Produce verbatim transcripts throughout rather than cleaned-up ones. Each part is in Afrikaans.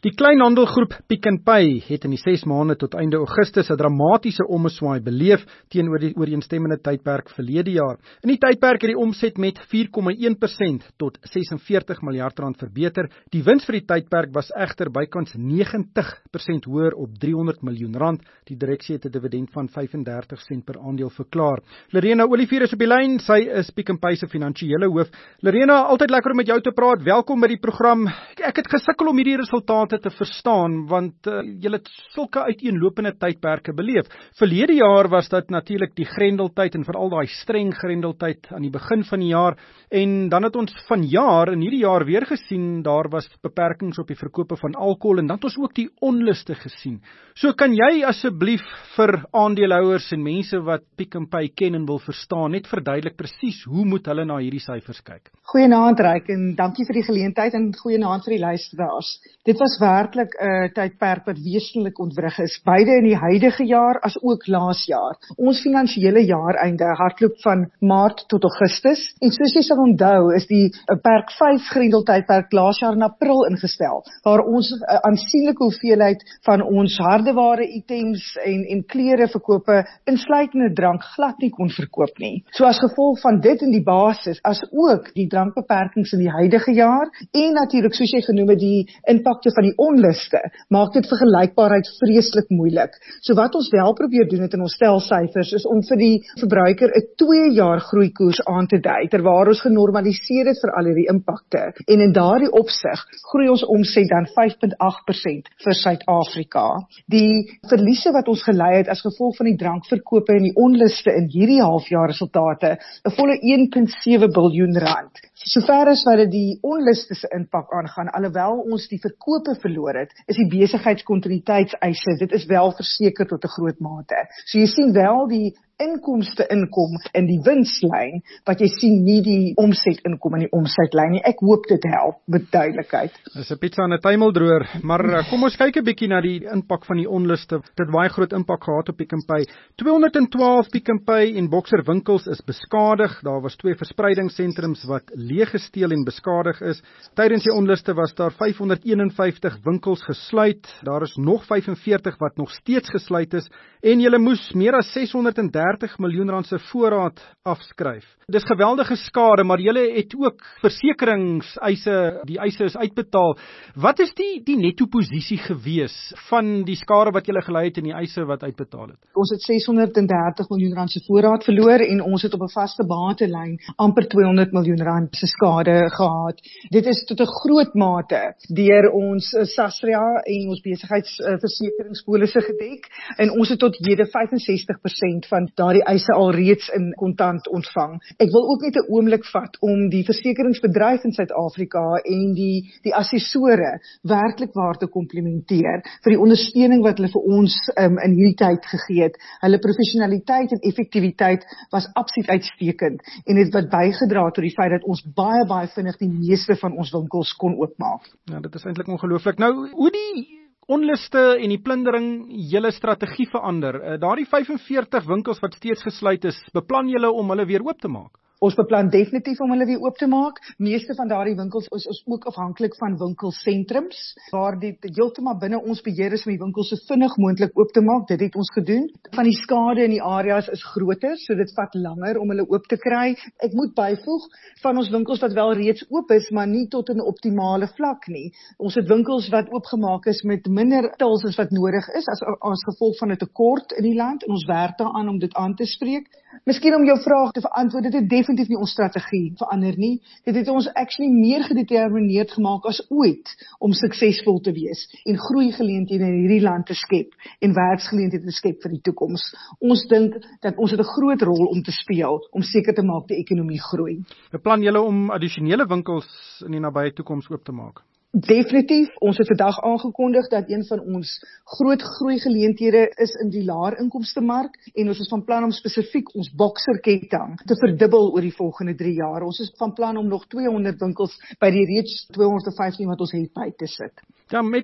Die kleinhandelgroep Pick n Pay het in die ses maande tot einde Augustus 'n dramatiese ommeswaai beleef teenoor die ooreenstemmende tydperk verlede jaar. In die tydperk het die omset met vier komma een persent tot ses en veertig miljard rand verbeter. Die wins vir die tydperk was egter bykans negentig persent hoër op driehonderd miljoen rand. Die direksie het 'n dividend van vyf en dertig sent per aandeel verklaar. Lorena Olivier is op die lyn. Sy is Pick n Pay se finansiële hoof. Lorena, altyd lekker om met jou te praat. Welkom by die program. Ek het gesukkel om hierdie resultate te verstaan, want uh, julle het sulke uiteenlopende tydperke beleef. Verlede jaar was dit natuurlik die Grendeltyd en veral daai streng Grendeltyd aan die begin van die jaar, en dan het ons vanjaar in hierdie jaar weer gesien, daar was beperkings op die verkope van alkohol, en dan het ons ook die onluste gesien. So kan jy asseblief vir aandeelhouers en mense wat Pick n Pay ken en wil verstaan, net verduidelik presies hoe moet hulle na hierdie syfers kyk? Goeienaand Ryk, en dankie vir die geleentheid en goeienaand vir die luisteraars. Dit was werklik 'n uh, tydperk wat wesenlik ontwrig is, beide in die huidige jaar as ook laas jaar. Ons finansiële jaareinde hardloop van Maart tot Augustus, en soos jy sal onthou, is die uh, perk vyf Grendeltydperk laas jaar in April ingestel, waar ons 'n uh, aansienlike hoeveelheid van ons hardeware items en, en klere verkope, insluitende drank, glad nie kon verkoop nie. So as gevolg van dit in die basis, as ook die drankbeperkings in die huidige jaar, en natuurlik soos jy genoem het, die impakte van die onluste, maak dit vergelykbaarheid vreeslik moeilik. So wat ons wel probeer doen het in ons stelsyfers, is om vir die verbruiker 'n twee jaar groeikoers aan te dui, terwyl ons genormaliseer het vir al hierdie impakte. En in daardie opsig groei ons omset dan vyf komma agt persent vir Suid-Afrika. Die verliese wat ons gelei het as gevolg van die drankverkope en die onluste in hierdie halfjaar resultate, 'n volle een komma sewe biljoen rand. Sover as wat dit die onluste se impak aangaan, alhoewel ons die verkope verloor het, is die besigheidskontinuïteitseise, dit is wel verseker tot 'n groot mate. So jy sien wel die inkomste inkom in die winslyn, wat jy sien nie die omset inkom in die omsetlyn nie. Ek hoop dit help met duidelikheid. Dis 'n pizza en 'n tuimeldroër, maar kom ons kyk 'n bietjie na die impak van die onluste. Dit het baie groot impak gehad op Pick n Pay. tweehonderd en twaalf Pick n Pay en Boxer winkels is beskadig. Daar was twee verspreidingssentrums wat leeggesteel en beskadig is. Tydens die onluste was daar vyfhonderd een en vyftig winkels gesluit. Daar is nog vyf en veertig wat nog steeds gesluit is, en julle moes meer as ses honderd en dertig miljoen rand se voorraad afskryf. Dis geweldige skade, maar julle het ook versekeringseise, die eise is uitbetaal. Wat is die die netto posisie gewees van die skade wat julle gelei het en die eise wat uitbetaal het? Ons het ses honderd en dertig miljoen rand se voorraad verloor, en ons het op 'n vaste batelyn amper tweehonderd miljoen rand se skade gehad. Dit is tot 'n groot mate deur ons uh, SASRIA en ons besigheidsversekeringspolisse uh, gedek, en ons het tot hede vyf en sestig persent van daardie eise al reeds in kontant ontvang. Ek wil ook net 'n oomblik vat om die versekeringsbedryf in Suid-Afrika en die die assessore werklik waar te komplimenteer vir die ondersteuning wat hulle vir ons um, in hierdie tyd gegee het. Hulle professionaliteit en effektiwiteit was absoluut uitstekend, en het wat bygedra tot die feit dat ons baie baie vinnig die meeste van ons winkels kon oopmaak. Ja, dit is eintlik ongelooflik. Nou, hoe die onluste en die plundering julle strategie verander. Daardie vyf en veertig winkels wat steeds gesluit is, beplan julle om hulle weer oop te maak? Ons beplan definitief om hulle weer oop te maak. Meeste van daardie winkels is, is ook afhanklik van winkelsentrums, waar dit heeltemal binne ons beheer is om die winkels so vinnig moontlik oop te maak. Dit het ons gedoen. Van die skade in die areas is groter, so dit vat langer om hulle oop te kry. Ek moet byvoeg, van ons winkels wat wel reeds oop is, maar nie tot 'n optimale vlak nie. Ons het winkels wat oopgemaak is met minder tils as wat nodig is, as, as gevolg van 'n tekort in die land, en ons werk daaraan om dit aan te spreek. Miskien om jou vraag te verantwoord, dit het definitief nie ons strategie verander nie. Dit het ons actually meer gedetermineerd gemaak as ooit om suksesvol te wees en groeigeleenthede in hierdie land te skep en werksgeleenthede te skep vir die toekoms. Ons dink dat ons het 'n groot rol om te speel om seker te maak die ekonomie groei. Beplan julle om addisionele winkels in die nabye toekoms oop te maak? Definitief, ons het vandag aangekondig dat een van ons groot groeigeleenthede is in die laer inkomste mark, en ons is van plan om spesifiek ons Boxerketting te verdubbel oor die volgende drie jaar. Ons is van plan om nog tweehonderd winkels by die reeds tweehonderd vyftien wat ons het by te sit. Ja, met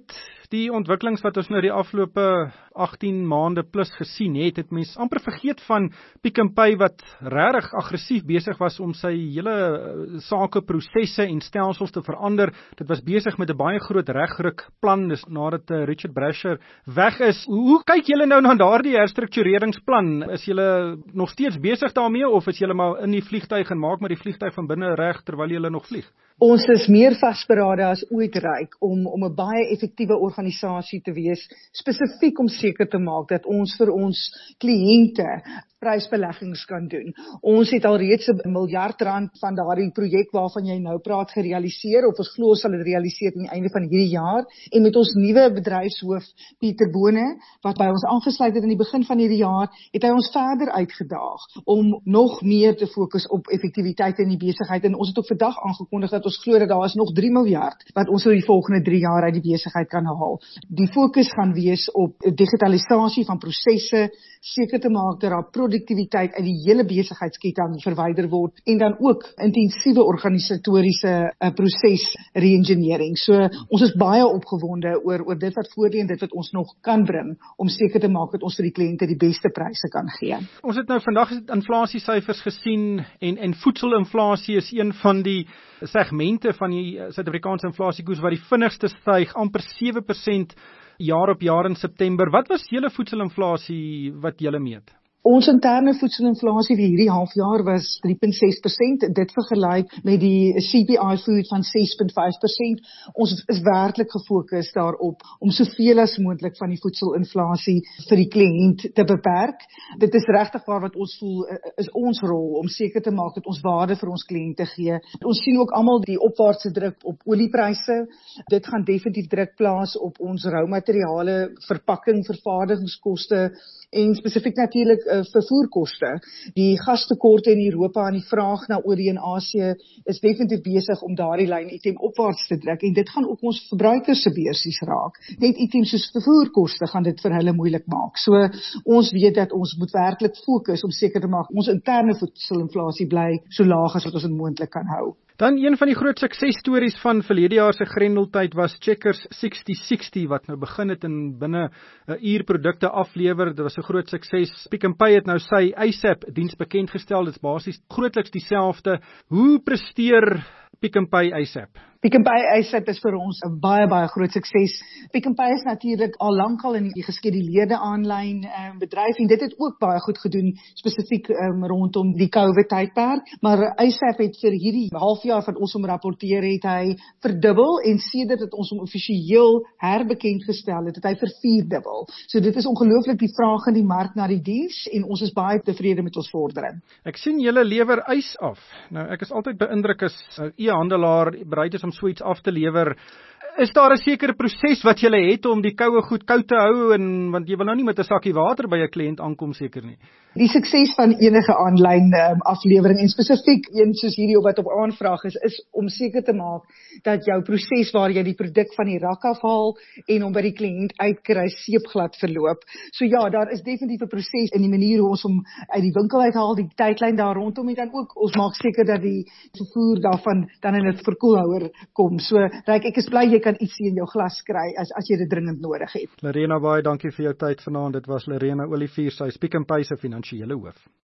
die ontwikkelings wat ons nou die afgelope agttien maande plus gesien het, het mens amper vergeet van Pick n Pay wat regtig aggressief besig was om sy hele sake, prosesse en stelsels te verander. Dit was besig met 'n baie groot regruk plan, dis nadat uh, Richard Brasher weg is. Hoe, hoe kyk julle nou na daardie herstruktureringsplan? Is julle nog steeds besig daarmee of is julle maar in die vliegtuig en maak maar die vliegtuig van binne reg terwyl julle nog vlieg? Ons is meer vasberade as ooit ryk om om 'n baie effektiewe organisasie te wees, spesifiek om seker te maak dat ons vir ons kliënte prysbeleggings kan doen. Ons het al reeds 'n miljard rand van daardie projek waarvan jy nou praat gerealiseer, of ons glo ons sal dit realiseer aan die einde van hierdie jaar, en met ons nuwe bedryfshoof Pieter Bone, wat by ons aangesluit het in die begin van hierdie jaar, het hy ons verder uitgedaag om nog meer te fokus op effektiwiteit in die besigheid, en ons het ook vandag aangekondig dat ons glo dat daar is nog drie miljard wat ons oor die volgende drie jaar uit die besigheid kan haal. Die fokus gaan wees op digitalisasie van prosesse, seker te maak dat daar produktiwiteit uit die hele besigheidsketting verwyder word, en dan ook intensiewe organisatoriese uh, proses re-engineering. So ons is baie opgewonde oor oor dit wat voor lê en dit wat ons nog kan bring om seker te maak dat ons vir die kliënte die beste pryse kan gee. Ons het nou vandag inflasiesyfers gesien en en voedselinflasie is een van die segmente van die Suid-Afrikaanse inflasiekoers wat die vinnigste styg, amper sewe persent jaar op jaar in September. Wat was julle voedselinflasie wat julle meet? Ons interne voedselinflasie vir hierdie halfjaar was drie komma ses persent, dit vergelyk met die C P I food van ses komma vyf persent. Ons is werklik gefokus daarop om soveel as moontlik van die voedselinflasie vir die kliënt te beperk. Dit is regtig waar wat ons voel is ons rol om seker te maak dat ons waarde vir ons kliënte gee. Ons sien ook almal die opwaartse druk op oliepryse. Dit gaan definitief druk plaas op ons roumateriale, verpakking, vervaardigingskoste en spesifiek natuurlik uh, vervoerkoste. Die gastekorte in Europa en die vraag na olie en Asië is definitief besig om daardie lyn item opwaarts te druk, en dit gaan ook ons verbruikers se beursies raak. Net items soos vervoerkoste gaan dit vir hulle moeilik maak. So ons weet dat ons moet werklik fokus om seker te maak ons interne voedselinflasie bly so laag as wat ons moontlik kan hou. Dan een van die groot suksesstories van verlede jaar se Grendeltyd was Checkers sixty sixty wat nou begin het en binne 'n uur produkte aflewer. Dit was 'n groot sukses. Pick n Pay het nou sy ASAP diens bekend gestel. Dit is basies grootliks dieselfde. Hoe presteer Pick n Pay ASAP? Pick n Pay ASAP is vir ons 'n baie baie groot sukses. Pick n Pay is natuurlik al lankal in die geskeduleerde aanlyn um, bedryf, en dit het ook baie goed gedoen spesifiek um, rondom die COVID tydperk, maar ASAP het vir hierdie halfjaar van ons om rapporteer het hy verdubbel, en sedert dat ons hom offisieel herbekend gestel het, het hy vervierdubbel. So dit is ongelooflik die vraag in die mark na die diens, en ons is baie tevrede met ons vordering. Ek sien julle lewer ys af. Nou ek is altyd beïndruk as 'n e-handelaar bereid is om so iets af te lewer. Is daar 'n sekere proses wat jy het om die koue goed koud te hou, en want jy wil nou nie met 'n sakkie water by 'n kliënt aankom seker nie? Die sukses van enige aanlyn um, aflewering, en spesifiek een soos hierdie wat op aanvraag is, is om seker te maak dat jou proses waar jy die produk van die rak afhaal en hom by die kliënt uitkry seepglad verloop. So ja, daar is definitief 'n proses in die manier hoe ons hom uit die winkel uithaal, die tydlyn daar rondom, en dan ook ons maak seker dat die vervoer daarvan dan in 'n verkoelhouer kom. So Ryk, ek is bly jy kan ietsie in jou glas kry as as jy dit dringend nodig het. Lerena, baie dankie vir jou tyd vanaand. Dit was Lerena Olivier, sy is Pick n Pay se finansiële hoof.